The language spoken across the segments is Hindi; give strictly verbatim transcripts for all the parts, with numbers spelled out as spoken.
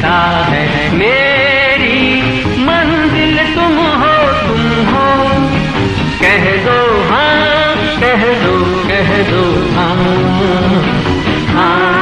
कहता है मेरी मंजिल तुम हो, तुम हो। कह दो हाँ, कह दो, कह दो हाँ, हाँ।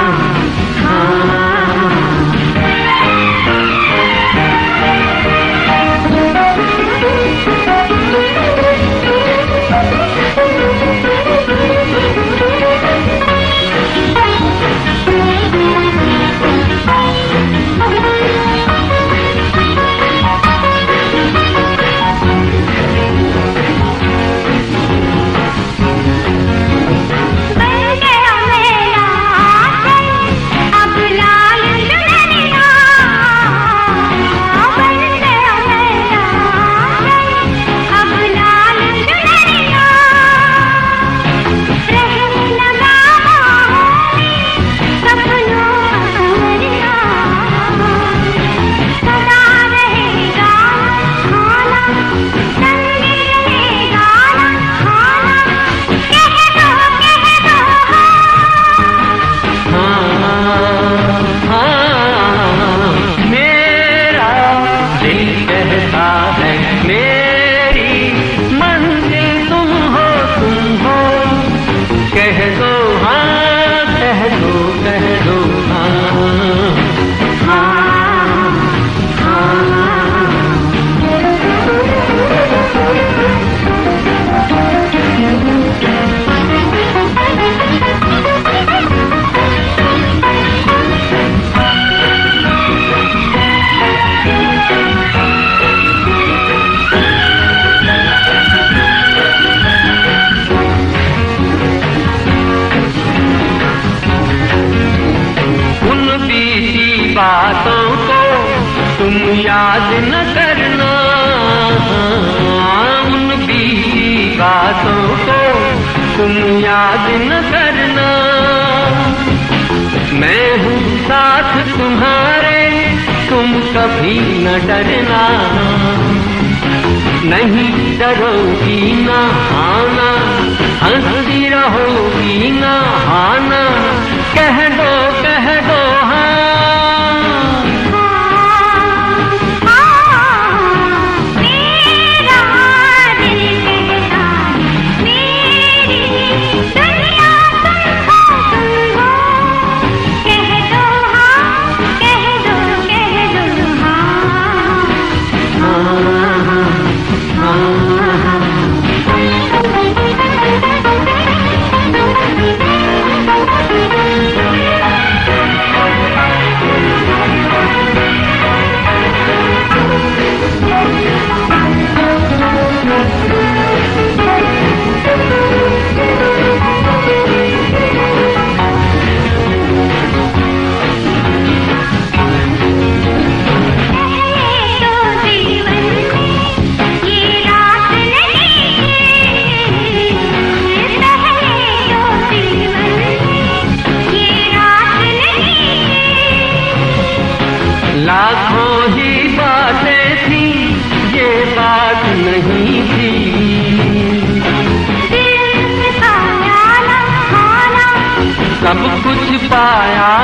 बातों को तुम याद न करना, उन बीती बातों को तुम याद न करना। मैं हूँ साथ तुम्हारे, तुम कभी न डरना। नहीं डरोगी ना आना, हंसती रहोगी ना आना। कह दो, कह दो हाँ, लाखों ही बातें थी, ये बात नहीं थी। सब कुछ पाया